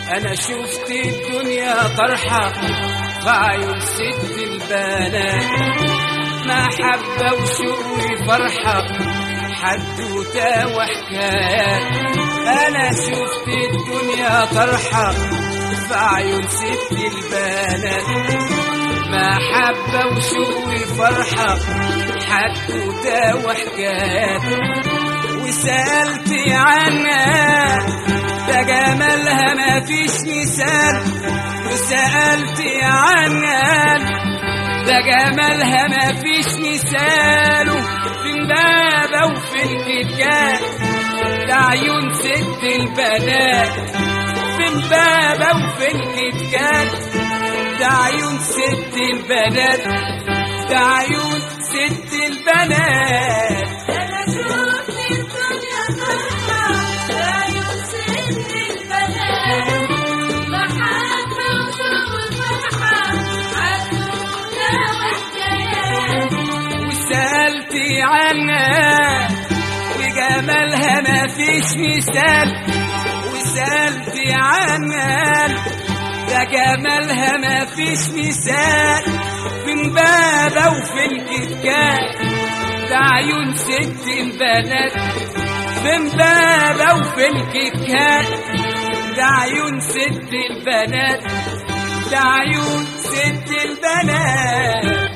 أنا شفت الدنيا طرحة في عيون ست البنات، محبة وشوق وفرحة حدوتة وحكايات. أنا شفت الدنيا طرحة في عيون ست البنات، محبة وشوق وفرحة حدوتة وحكايات. وسألت عنها ده جمالها ما فيش مثال، وسألت عنها ده جمالها ما فيش مثال. في امبابة وفي الكتكات ده عيون ست البنات، في امبابة وفي الكتكات ده عيون ست البنات، ده عيون ست البنات. أنا شفت الدنيا طرحة في عيون ست البنات، محبة وشوق وفرحة حدوتة وحكايات. وسألت عنها وجمالها ما فيش مثال، وسألت عنها ده جمالها ما فيش مثال. في امبابة وفي الكتكات ده عيون ست البنات، في امبابة وفي الكتكات ده عيون ست البنات، ده عيون ست البنات.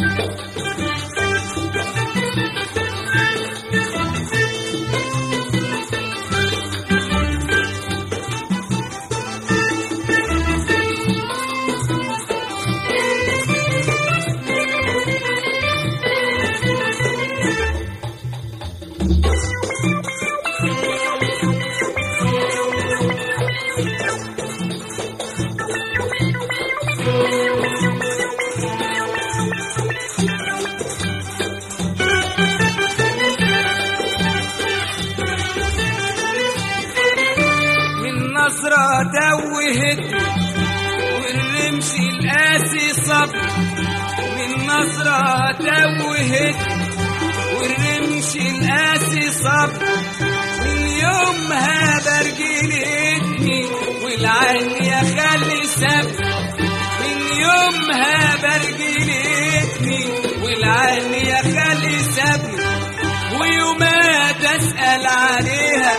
نظرة توهتني والرمش القاسي صبر، من نظرة توهتني والرمش القاسي صبر. من يومها برجلتني والعين يا خلي سبر، من يومها برجلتني والعين يا خلي سبر. ويوما تسأل عليها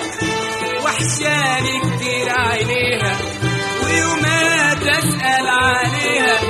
وحشاني كتير عينيها، ويوما تسأل عليها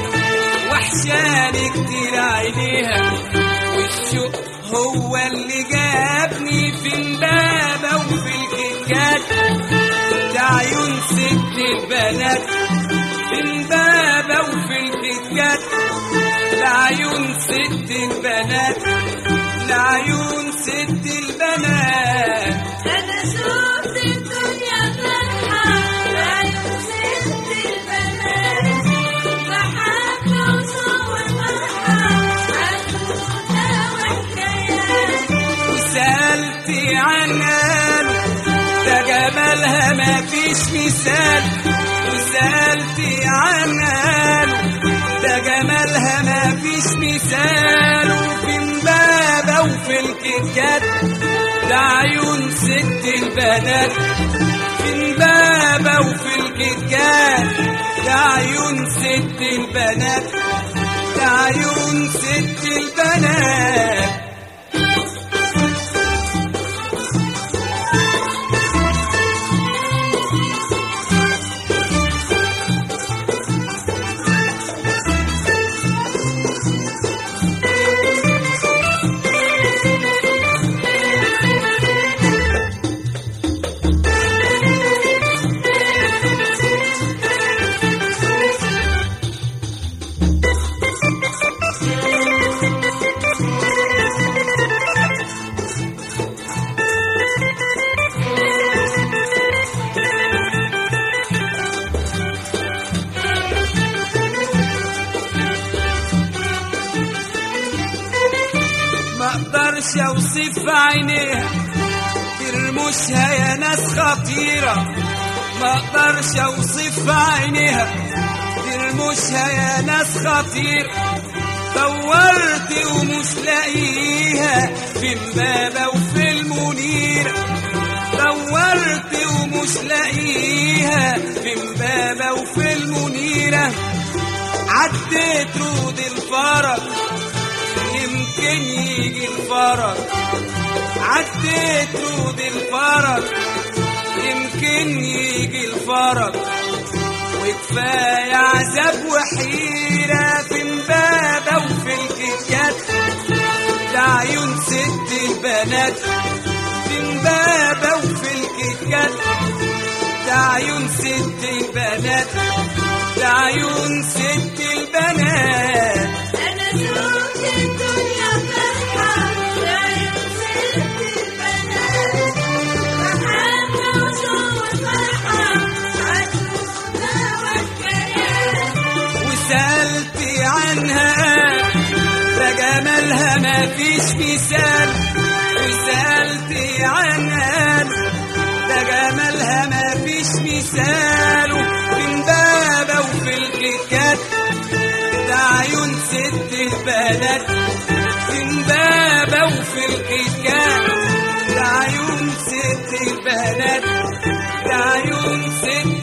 وحشاني كتير عينيها. والشوق هو اللي جابني في امبابة وفي الكتكات ده عيون ست البنات، في امبابة وفي الكتكات ده عيون ست البنات، ده عيون ست البنات. أنا شفت الدنيا طرحة في عيون ست البنات، محبة وشوق وفرحة حدوتة وحكايات. وسألت عنها ده جمالها ما فيش مثال، وسألت عنها ده جمالها ما فيش مثال. وفي امبابة وفي الكتكات ده عيون ست البنات، في امبابة وفي الكتكات ده عيون ست البنات، ده عيون ست البنات. مقدرش اوصف عينيها ترمشها يا ناس خطيرة، مقدرش اوصف عينيها ترمشها يا ناس خطيرة. دورت ومش لاقيها في امبابة وفي المنيرة، دورت ومش لاقيها في امبابة الفرج يمكن يجي الفرج، عديت رود الفرج يمكن يجي الفرج، وكفاية عذاب وحيرة في امبابة وفي الكتكات، ده عيون ست البنات في امبابة وفي الكتكات، ده عيون ست البنات، ده عيون ست البنات. أنا شفت الدنيا فرحة بعيون ست البنات، محبة وشوق فرحة عالدودة والكيان، وسألت عنها ده جمالها مفيش مثال، وسألت عنها ده جمالها مفيش مثال، وفي امبابة وفي الكتكات، ده عيون ست البنات في امبابة وفي الكتكات، ده عيون ست البنات، ده عيون ست